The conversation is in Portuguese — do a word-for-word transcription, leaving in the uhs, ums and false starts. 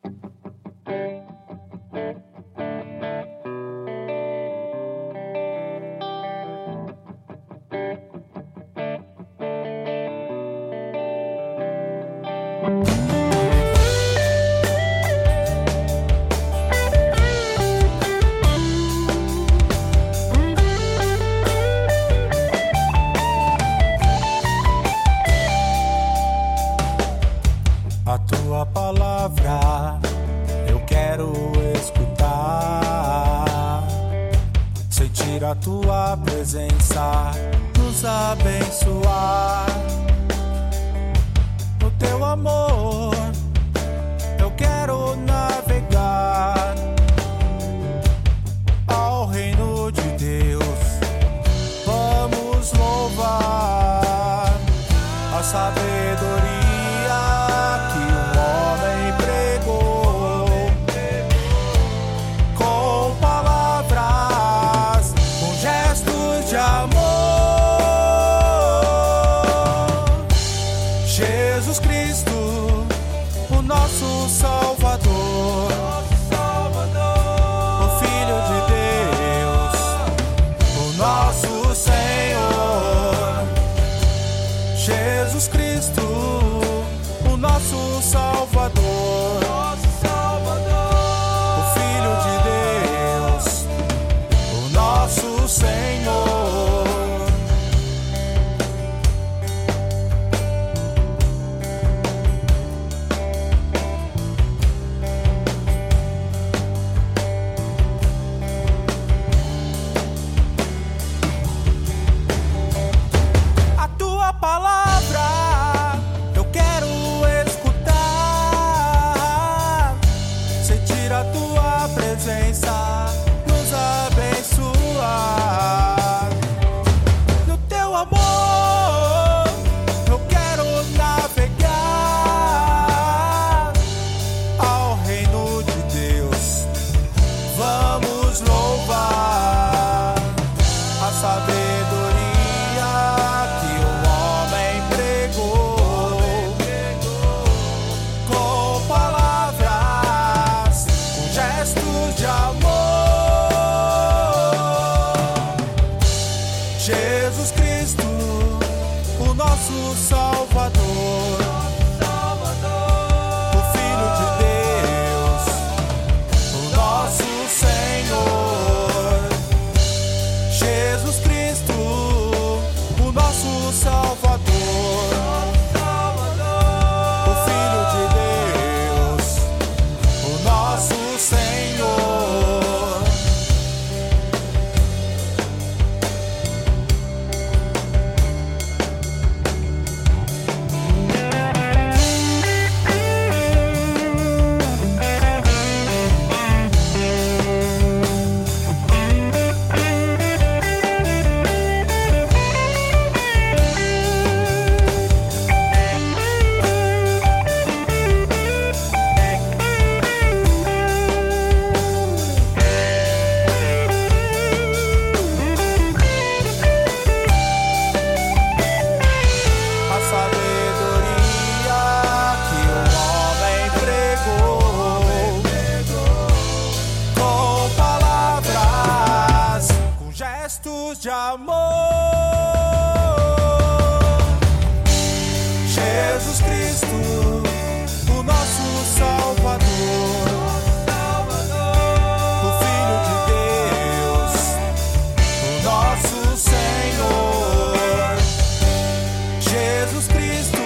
A tua palavra eu quero escutar, sentir a tua presença, nos abençoar. No teu amor eu quero navegar ao reino de Deus. Vamos louvar a sabedoria que um homem pregou, com palavras, com gestos de amor. Jesus Cristo, o nosso Salvador, o Filho de Deus, o nosso Senhor. Jesus Cristo, o nosso Salvador, nosso Salvador, o Filho de Deus, o nosso Senhor. A tua palavra eu quero escutar, sentir a tua presença, nos abençoar. No teu amor eu quero navegar ao reino de Deus. Vamos louvar a sabedoria que o homem pregou, com palavras, com gestos de amor. Jesus Cristo, o nosso Salvador, o Filho de Deus, o nosso Senhor. Jesus Cristo, o nosso Salvador, o Filho de Deus, o nosso Senhor. A sabedoria que o homem pregou, com palavras, com gestos de amor. Jesus Cristo, o nosso Salvador, o Filho de Deus, o nosso Senhor. Jesus Cristo,